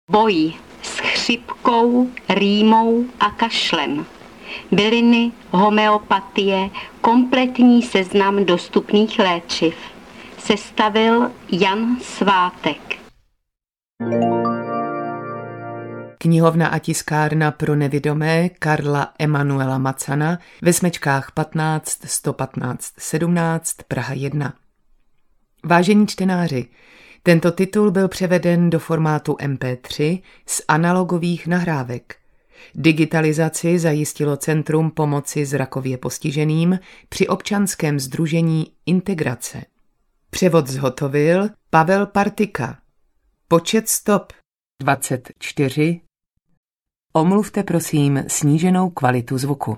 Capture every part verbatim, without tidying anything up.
Boj s chřipkou, rýmou a kašlem. Byliny, homeopatie, kompletní seznam dostupných léčiv. Sestavil Jan Svátek. Knihovna a tiskárna pro nevidomé Karla Emanuela Macana ve Smečkách patnáct sto patnáct sedmnáct Praha jedna. Vážení čtenáři, tento titul byl převeden do formátu em pé tři z analogových nahrávek. Digitalizaci zajistilo Centrum pomoci zrakově postiženým při občanském sdružení Integrace. Převod zhotovil Pavel Partika. Počet stop dvacet čtyři. Omluvte prosím sníženou kvalitu zvuku.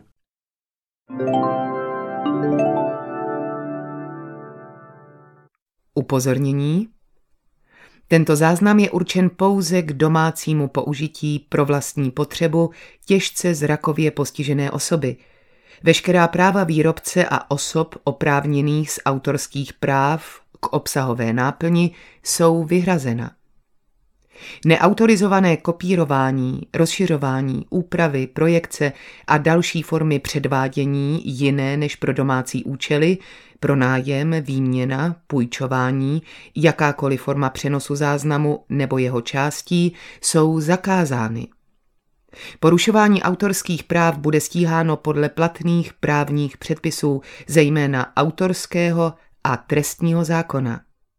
Upozornění. Tento záznam je určen pouze k domácímu použití pro vlastní potřebu těžce zrakově postižené osoby. Veškerá práva výrobce a osob oprávněných z autorských práv k obsahové náplni jsou vyhrazena. Neautorizované kopírování, rozšiřování, úpravy, projekce a další formy předvádění jiné než pro domácí účely, pronájem, výměna, půjčování, jakákoliv forma přenosu záznamu nebo jeho částí jsou zakázány. Porušování autorských práv bude stíháno podle platných právních předpisů, zejména autorského a trestního zákona.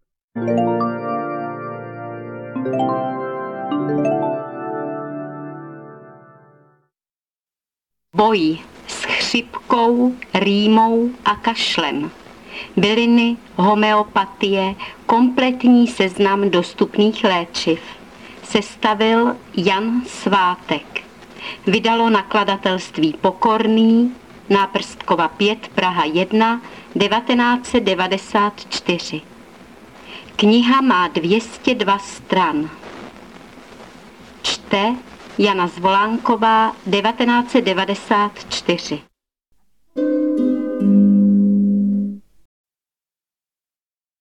Boj s chřipkou, rýmou a kašlem. Byliny, homeopatie, kompletní seznam dostupných léčiv. Sestavil Jan Svátek. Vydalo nakladatelství Pokorný, Náprstkova pět, Praha jedna, devatenáct set devadesát čtyři. Kniha má dvě stě dva stran. Čte Jana Zvolánková, devatenáct set devadesát čtyři.